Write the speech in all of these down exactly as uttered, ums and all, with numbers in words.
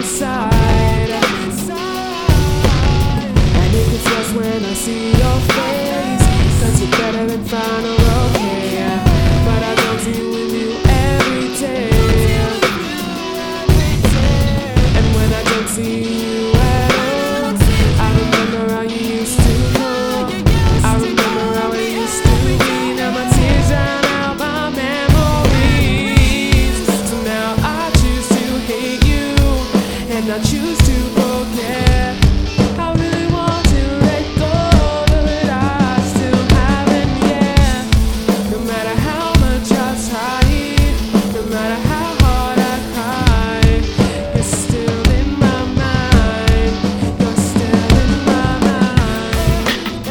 inside. And it gets worse when I see your face, 'cause you're better than fine or okay, but I don't see you with you every day. And when I don't see you at all, I remember how you used to call. I remember how it used to be. Now my tears drown out my memories. So now I choose to hate you, and I choose to forget. I really want to let go, but I still haven't yet. No matter how much I try, no matter how hard I cry, you're still in my mind. You're still in my mind.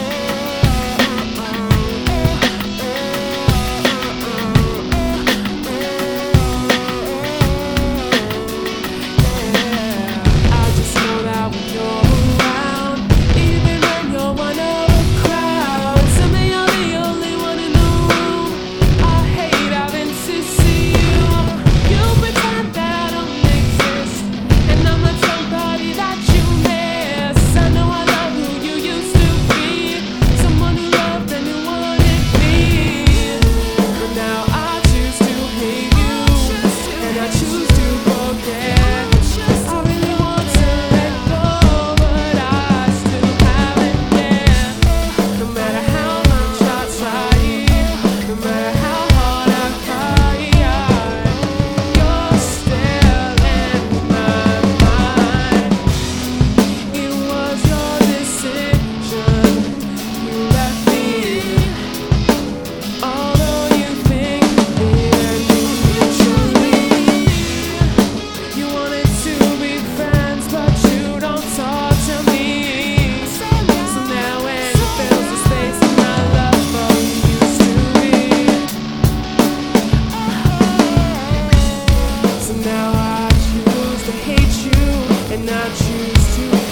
I just know that when you're around, even when you're one of a crowd, someday you're the only one in the room. I hate having to see you. You pretend that I don't exist, and I'm not somebody that you miss. I know I love who you used to be, someone who loved and who wanted me. But now I choose to hate you, and I choose to forget. I really want to let go, but I still haven't yet. No matter how much I try, no matter how hard I cry, you're still in my mind. It was your decision, you left me. Although you think that you truly, you wanted to be friends, but you don't talk to me. So now when it fills the space in my love for you used to be, so now I choose to hate you, and I choose to